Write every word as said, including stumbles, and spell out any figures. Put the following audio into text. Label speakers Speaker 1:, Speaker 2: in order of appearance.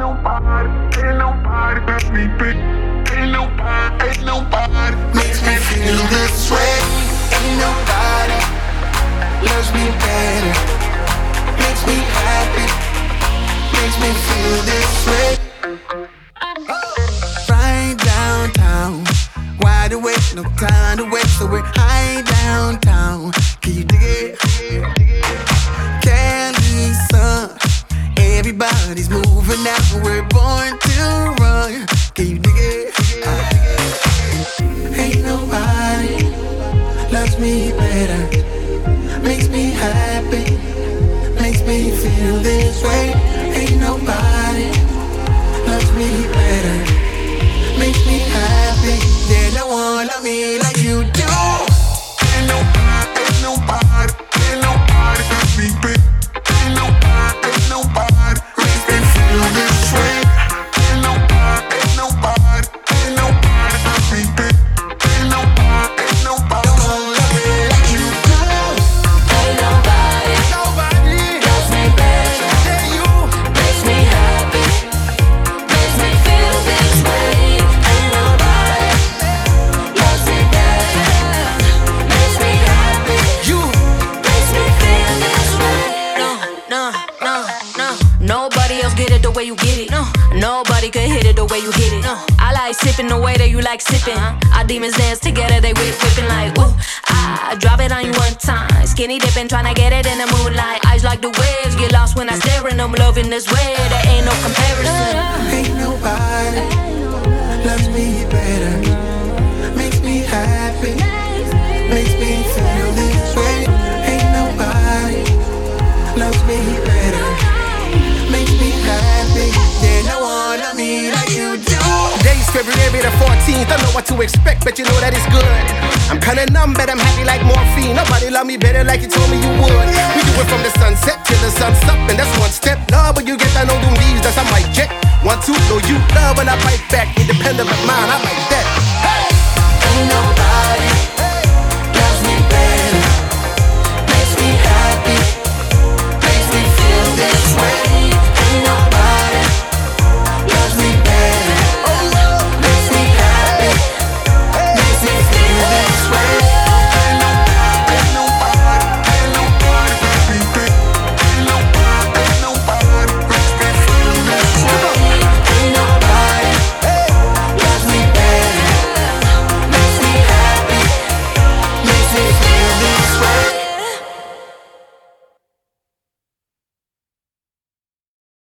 Speaker 1: nobody, ain't nobody got me big. Ain't nobody, ain't nobody makes me feel this way. Ain't nobody loves me better, makes me happy, makes me feel this way. Right downtown, wide awake, no time to wait, so we're high downtown. Can you dig it? Cali sun, everybody's moving out, we're born to run. Can you dig it? Uh, ain't nobody loves me better, makes me happy, makes me feel this way. Ain't nobody loves me better, makes me happy. Yeah, no one love me like you do. Ain't nobody, ain't nobody, ain't nobody got me big. Ain't nobody, ain't nobody makes me feel this way. Ain't nobody, ain't nobody, ain't nobody got me big. Ain't nobody, ain't nobody love me like you do.
Speaker 2: Ain't nobody,
Speaker 1: Nobody
Speaker 2: loves me better,
Speaker 1: than you.
Speaker 2: makes me happy, makes me feel this way. Ain't nobody loves me better, makes me happy,
Speaker 1: You.
Speaker 2: makes me feel this way. No, no, no, no. Nobody else get it the way you get it. No, nobody could hit it the way you hit it. No, I like sipping the way that you like sipping. Our demons dance together, they whip whipping like ooh. I drop it on you one time, skinny dipping, tryna get it in the moonlight. Eyes like the waves, get lost when I stare in them. Loving this way, there ain't no comparison.
Speaker 1: Ain't nobody loves me better, makes me happy, makes me feel this way. Ain't nobody loves me better, makes me happy. Yeah, no one love me like you do.
Speaker 3: Today's February the fourteenth, I know what to expect, but you know that it's good. I'm kinda numb, but I'm happy like morphine. Nobody love me better like you told me you would. We do it from the sunset till the sun's up, and that's one step. Love when you get I know them leaves, that's I might check. One, two, know you love when I bite back. Independent of mine, I like that.
Speaker 2: Ain't no